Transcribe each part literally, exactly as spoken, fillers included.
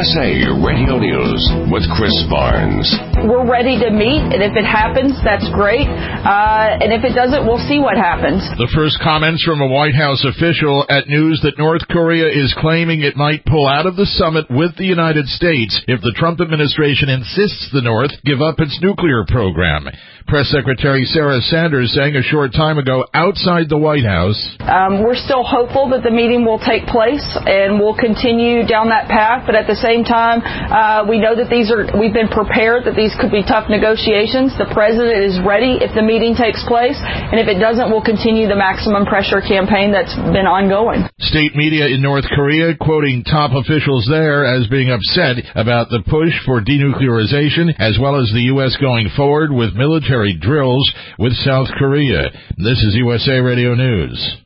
S A Radio News with Chris Barnes. We're ready to meet, and if it happens, that's great. Uh, and if it doesn't, we'll see what happens. The first comments from a White House official at news that North Korea is claiming it might pull out of the summit with the United States if the Trump administration insists the North give up its nuclear program. Press Secretary Sarah Sanders saying a short time ago outside the White House, Um, we're still hopeful that the meeting will take place, and we'll continue down that path. But at the same time, uh, we know that these are, we've been prepared that these could be tough negotiations. The president is ready if the meeting takes place, and if it doesn't, we'll continue the maximum pressure campaign that's been ongoing. State media in North Korea quoting top officials there as being upset about the push for denuclearization, as well as the U S going forward with military drills with South Korea. This is U S A Radio News.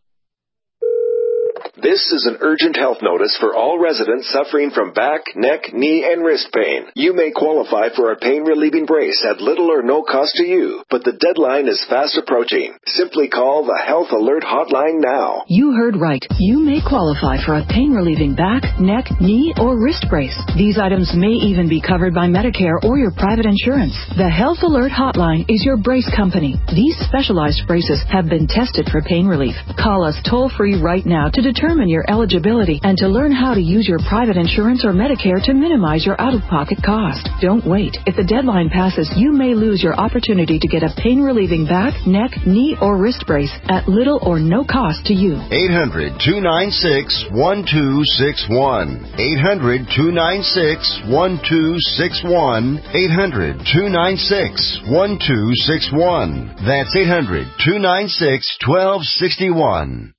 This is an urgent health notice for all residents suffering from back, neck, knee, and wrist pain. You may qualify for a pain-relieving brace at little or no cost to you, but the deadline is fast approaching. Simply call the Health Alert Hotline now. You heard right. You may qualify for a pain-relieving back, neck, knee, or wrist brace. These items may even be covered by Medicare or your private insurance. The Health Alert Hotline is your brace company. These specialized braces have been tested for pain relief. Call us toll-free right now to determine your eligibility and to learn how to use your private insurance or Medicare to minimize your out-of-pocket cost. Don't wait. If the deadline passes, you may lose your opportunity to get a pain-relieving back, neck, knee, or wrist brace at little or no cost to you. eight hundred, two nine six, one two six one. eight hundred, two nine six, one two six one. eight hundred, two nine six, one two six one. That's eight hundred, two nine six, one two six one.